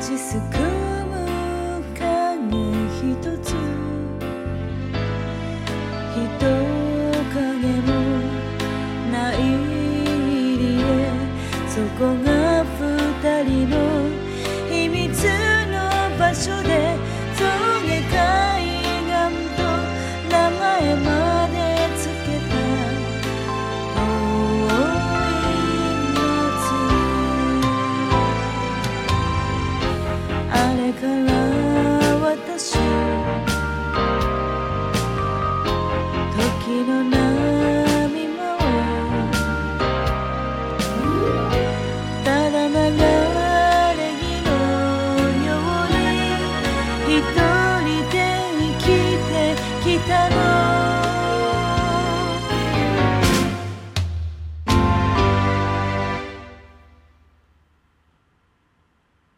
ちすくむ影ひとつ、人影もない入り江、そこが二人の秘密の場所で、棘海岸と名前までつけた遠い夏。あれから私、時の